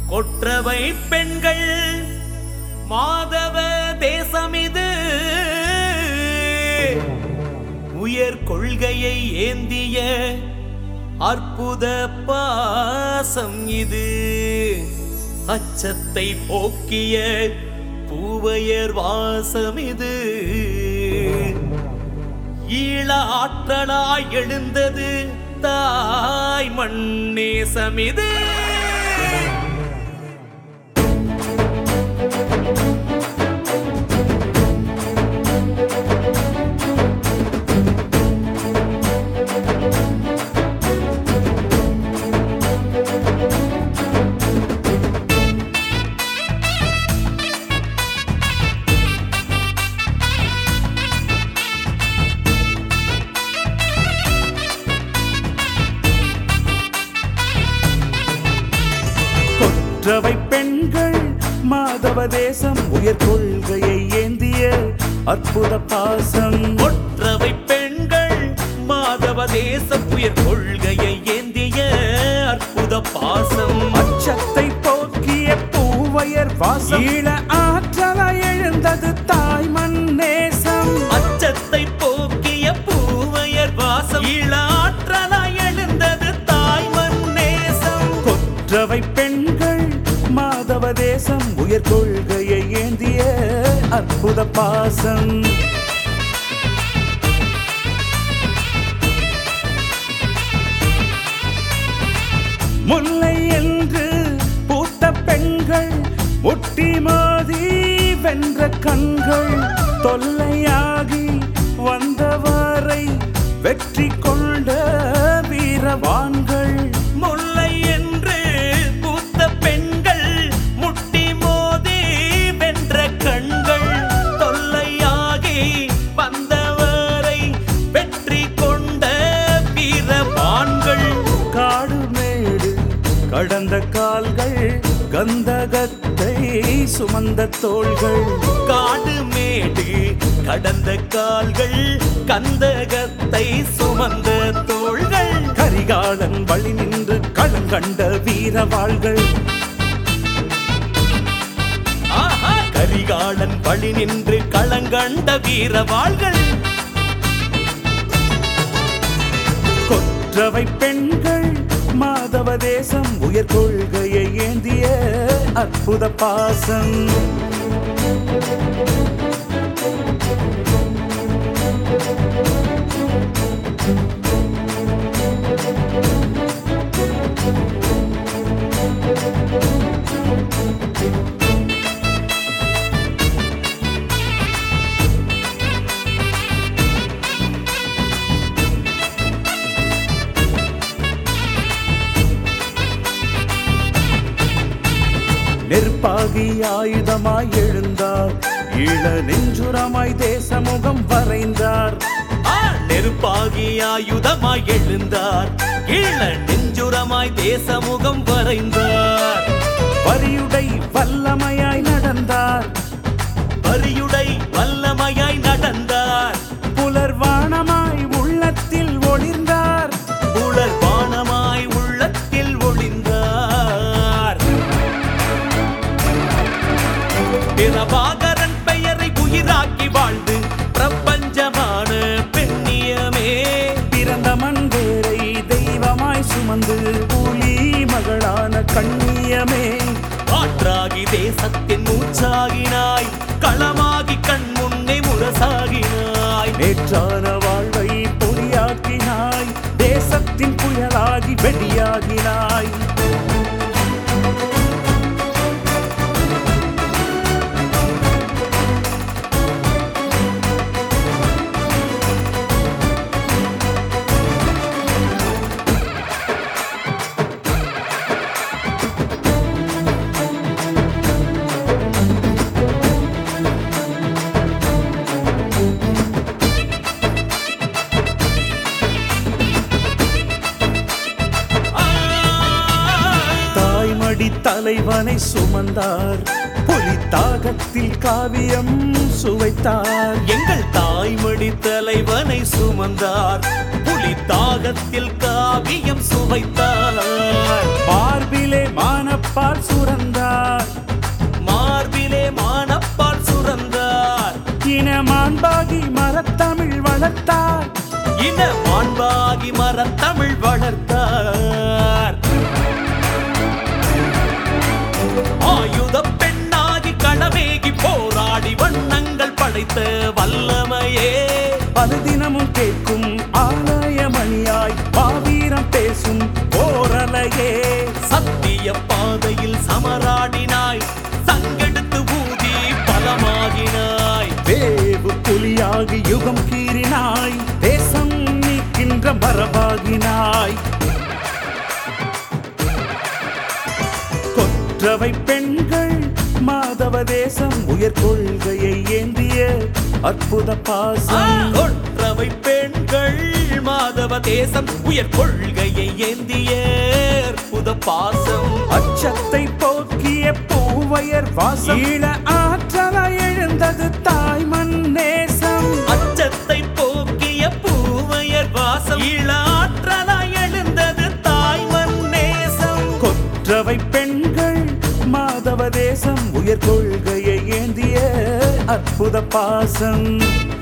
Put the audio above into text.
கொற்றவை பெண்கள் மாதவ தேசம் இது, உயர் கொள்கையை ஏந்திய அற்புத பாசம் இது. அச்சத்தை போக்கிய பூவையர் வாசம் இது. ஈழ ஆற்றலாய் எழுந்தது தாய் மண்ணேசம் இது. கொற்றவை பெண்கள் மாதவ தேசம் உயர் கொள்கையை ஏந்திய அற்புத பாசம். கொற்றவை பெண்கள் மாதவ தேசம் உயர் கொள்கையை ஏந்திய அற்புத பாசம். அச்சத்தை போக்கிய பூவையர் வாசம். ஈழ ஆற்றலாய் எழுந்தது தாய் மண் நேசம். அச்சத்தை போக்கிய பூவையர் வாசம். ஈழ ஆற்றலாய் எழுந்தது தாய் மண் நேசம். கொற்றவை பெண்கள் மாதவ தேசம் உயர் கொள்கையை ஏந்திய அற்புத பாசம். முல்லை என்று பூத்த பெண்கள் முட்டி மோதி வென்ற கண்கள். தொல்லையாகி வந்தவரை வெற்றி கொண்ட வீரவான்கள். முல்லை என்று பூத்த பெண்கள் முட்டி மோதி வென்ற கண்கள். தொல்லையாகி வந்தவரை வெற்றி கொண்ட வீரவான்கள். காடு மேடு கடந்த கால்கள் கந்தகத்தை சுமந்த தோள்கள். காடு மேடு கடந்த கால்கள் கந்தகத்தை சுமந்த தோள்கள். கரிகாலன் வழி நின்று களங்கண்ட வீரவாள்கள். ஆஹா, கரிகாலன் வழி நின்று களங்கண்ட வீரவாள்கள். கொற்றவை பெண்கள் மாதவ தேசம் உயர் கொள்கையை ஏந்திய அற்புத பாசம். நெருப்பாகி ஆயுதமாய் எழுந்தார். ஈழ நெஞ்சுரமாய் தேசமுகம் வரைந்தார். நெருப்பாகி ஆயுதமாய் எழுந்தார். ஈழ நெஞ்சுரமாய் தேசமுகம் வரைந்தார். வரியுடை வல்லமையாய் நடந்தார். வரியுடை வல்லமையாய் நடந்தார். புலர்வானமாய் உள்ளத்தில் ஒளிர்ந்தார். புலர்வானமாய் உள்ளத்தில் ஒளிந்தார். பிரபாகரன் பெயரை உயிராக்கி வாழ்ந்து பிரபஞ்சமான பெண்ணியமே. பிறந்த மண்வேரை தெய்வமாய் சுமந்து புலி மகளான கண்ணியமே. காற்றாகி தேசத்தின் மூச்சாகினாய். களமாகி கண் முன்னே முரசாகினாய். நேற்றான வாழ்வை பொறியாக்கினாய். தேசத்தின் புயலாகி வெடியாகினாய். தலைவனை சுமந்தார். புலி தாகத்தில் காவியம் சுவைத்தார். எங்கள் தாய்மடி தலைவனை சுமந்தார். புலி தாகத்தில் காவியம் சுவைத்தார். மார்பிலே மானப்பால் சுரந்தார். வளர்த்தார். இன மாண்பாகி மரத்தமிழ் வளர்த்தார். ஆயுத பெண்ணாகி களமேகி போராடி வண்ணங்கள் படைத்த வல்லமையே பலதினமும் கேட்கும் ஆலயமணியாய் பாவீரம் பேசும் போரலையே. சத்திய பாதையில் சமராடினாய், சங்கெடுத்து ஊதி பலமாகினாய். வேவு புலியாகி யுகம் கீறினாய், தேசம் நீக்கின்ற மரபாகினாய். கொற்றவை பெண்கள் மாதவ தேசம் உயர் கொள்கையை ஏந்திய அற்புத பாசம். கொற்றவை பெண்கள் மாதவ தேசம் உயர் கொள்கையை ஏந்திய அற்புத பாசம். அச்சத்தை போக்கிய பூவையர் வாசம், ஈழ ஆற்றலாய் எழுந்தது தாய்மண் நேசம். அச்சத்தை போக்கிய பூவையர் வாசம், ஈழ ஆற்றலாய் எழுந்தது தாய்மண் நேசம். கொற்றவை பெண்கள் மாதவ தேசம் உயர் கொள்கையை ஏந்திய அற்புத பாசம்.